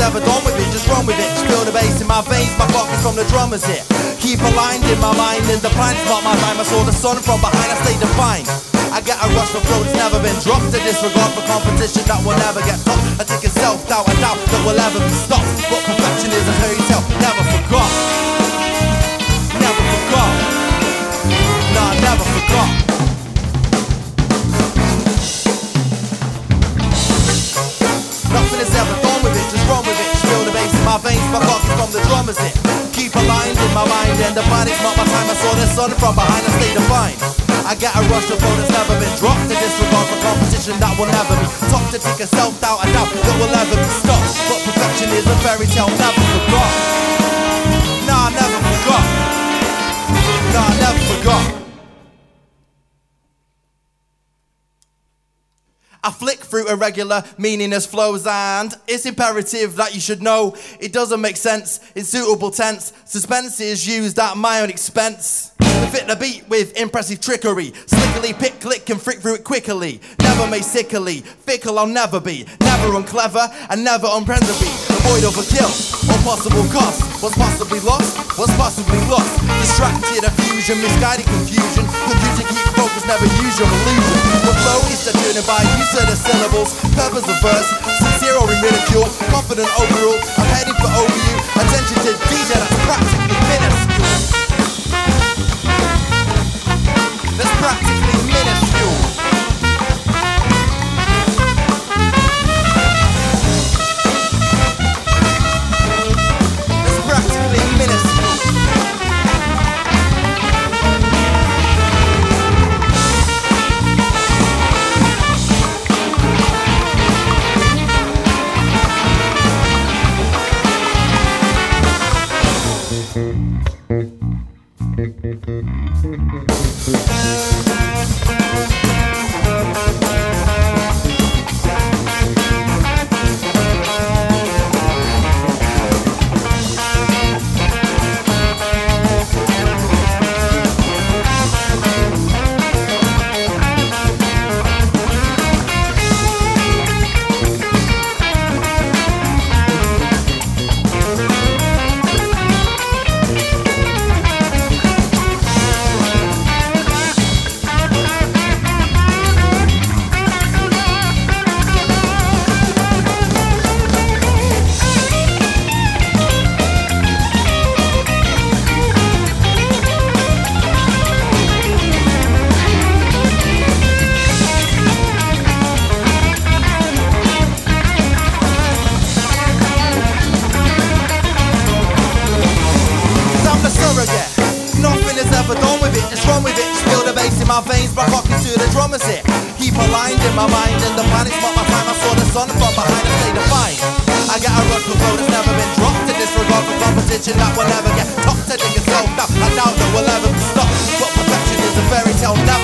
ever done with it, just run with it. Just feel the bass in my veins, my pockets from the drummers hit. Keep aligned in my mind, in the planet's not my time. I saw the sun from behind, I stay defined. I get a rush for flow that's never been dropped. A disregard for competition that will never get stopped. I take a self-doubt, a doubt that will ever be stopped. But perfection is a fairy tale, never forgot. Never forgot. Nah, never forgot. Nothing is ever done with it, just run with it. Just feel the bass in my veins, my pockets from the drummers hit. Keep aligned in my mind, and the planet's not my time. I saw the sun from behind, I stay defined. I get a rush of flow that's never been dropped. A disregard for competition that will never be topped. To take a self-doubt, a doubt that will never be stopped. But perfection is a fairy tale, never forgot. Nah, never forgot. Nah, never forgot. I flick through irregular, meaningless flows, and it's imperative that you should know it doesn't make sense in suitable tense. Suspense is used at my own expense. To fit the beat with impressive trickery. Slickily pick, click and frick through it quickly. Never made sickly, fickle I'll never be. Never unclever and never unfriendly. Avoid of a kill or possible cost. What's possibly lost, what's possibly lost. Distracted, fusion, misguided confusion. Confusion, keep focus, never use your illusion. The flow is determined by use of the syllables. Purpose of verse, sincere or in ridicule. Confident overall, I'm heading for overview. Attention to DJ, that's practically minuscule. That's practically minuscule. That's practically minuscule. Nothing is ever done with it, just run with it. Just feel the bass in my veins, my pockets to the drummers hit. Keep aligned in my mind, and the planet's not my time. I saw the sun from behind, I stay defined. I get a rush for flow that's never been dropped. To disregard for competition that will never get topped. To dig yourself down, I doubt that will ever be stopped. But perfection is a fairy tale, never